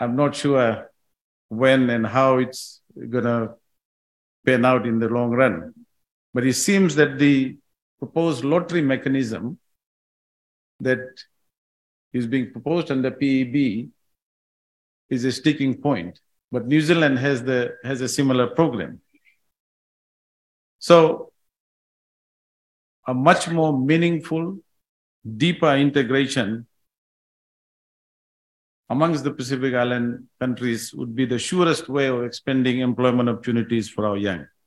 I'm not sure when and how it's going to pan out in the long run. But it seems that the proposed lottery mechanism that is being proposed under PEB is a sticking point. But New Zealand has a similar program. So a much more meaningful, deeper integration amongst the Pacific Island countries would be the surest way of expanding employment opportunities for our young.